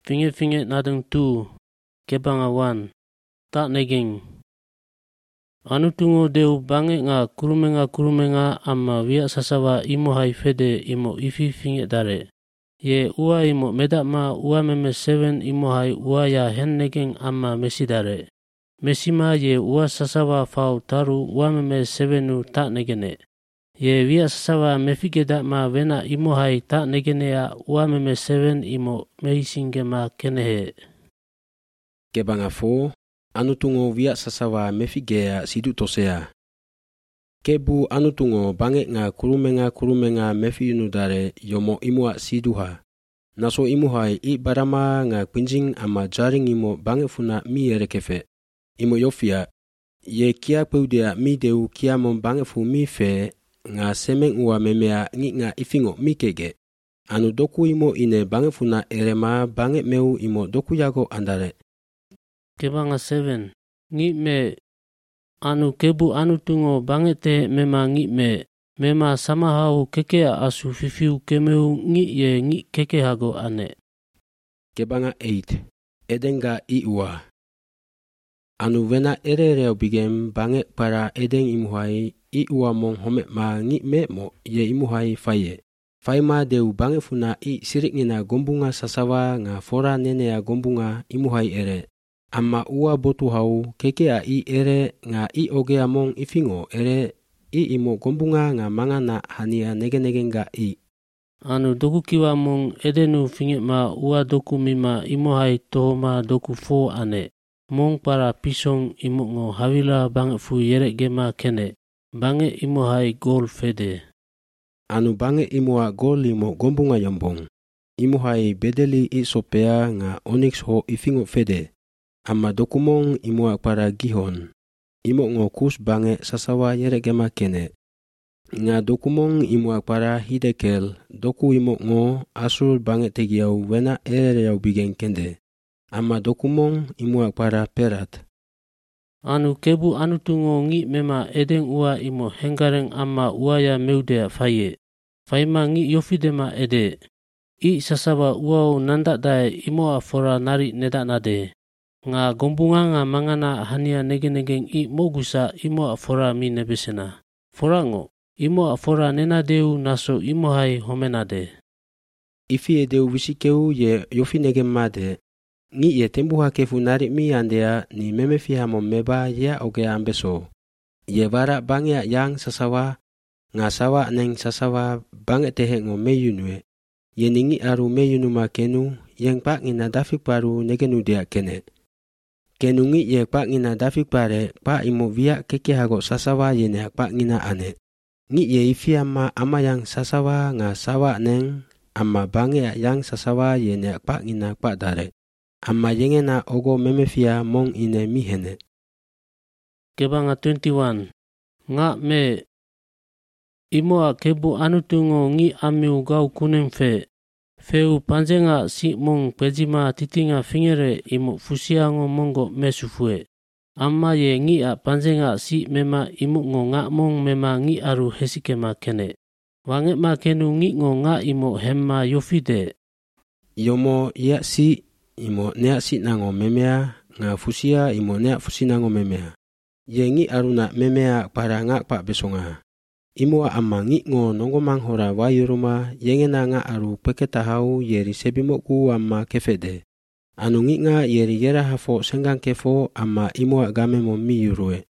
Finge nadeng tu kebangawan tak neging. Anu tungo deu bange nga kurumenga amma wiak sasawa imo hai fede imo ifi finge dare. Ye ua imo medak ma ua meme 7 imo hai ua ya hen neging amma mesi dare. Mesima ye ua sasawa fau taru ua meme 7 tak negene. Ye wiak sasawa mefike dak ma wena imo hai tak negene ya ua meme 7 imo mehisingge ma kenehe. Kebanga 4 anu tungo wiak sasawa mefigea sidu tosea. Kebu anu tungo bange nga kurumenga mefiyunu dare yomo imua siduha. Naso imuhai I barama nga kwinjing ama jaring imo bange funa mi erekefe. Imo yofia, ye kia peudea mi deu kia mon bange fu mi fe nga semeng ua memea ngi nga ifingo mi kege. Anu doku imo ine bange funa erema bange meu imo doku yago andare. Kebanga 7 ngi me anu kebu anu tungo bange te mema ngi me mema samahau kekea asu fifiu kemeu ngi ye ngi keke hago ane. Kebanga 8 edenga iua anu wena erereo bigem bange para edeng imuhai iua mong home ma ngi me mo ye imuhai faye. Faima deu bange funa I sirik nina gombunga sasawa nga fora nenea gombunga imuhai ere. Amma ua botu hau kekea I ere nga I ogea mong ifingo ere I imo gombunga nga mangana hania nege-negenga I. Anu doku kiwa mong edenu finge ma ua doku mima imohai tohoma doku 4 ane. Mong para pisong imungo hawila bange fu yerek gema kene. Bange imohai gol fede. Anu bange imua gol imo gombunga yombong. Imohai bedeli I sopea nga onyx ho ifingo fede. Amma dokumong imua para gihon. Imo ngo kus bange sasawa yeregema kene. Nga dokumong imua para hidekel. Doku imo ngo asul bange tegiau wena ereyau bigen kende. Amma dokumong imua para perat. Anu kebu anu tungo ngi mema edeng ua imo henggareng amma uaya meudea faye. Faima ngi yofidema ede. I sasawa uau nandak dae imo afora nari nedak nade. Nga gombunga nga mangana hania nege-negeng I mogusa imo afora mi nebesena. Forango, imo afora nena deu naso imo hai homenade. Ifi edeu wisikeu ye yofi nege made. Ngi ye tembuha kefu nari mi andea ni memefiha mo meba ye oge ambeso. Ye wara bange yang sasawa, nga sawa neng sasawa bange tehengo meyunue. Ye ningi aru meyunuma kenu, yang pak ngina dafik paru negenu dea kene. Kenungi ye pak ngina dafik pare, pak imo via keke hago sasawa ye ne pak ngina ane. Ngi ye ifi ama yang sasawa nga sawa neng, amma bange yang sasawa ye ne pak ngina pak dare. Amma yengena ogo memefia mong ine mihene. Kebanga 21 nga me imoa kebu anu tungo ngi amiu gau kunem fe. Feu panjenga si mong pejima titinga fingere imo fusiango mongo mesufue. Amma ye ngi a panjenga si mema imu ngo nga mong mema ngi aru hesikema kene. Wange ma kenu ngi ngo nga imo hemma yofide. Yomo ia si imo nea si nango memea nga fusia imo nea fusi nango memea. Ye ngi aruna memea para nga pak besonga. Imo amma ngi ngo nongo manghora wayuruma yengena nga aru peketahau yeri sebimoku amma kefede. Anu ngi nga yeri yera hafo senggang kefo amma imo agame mo mi yurue.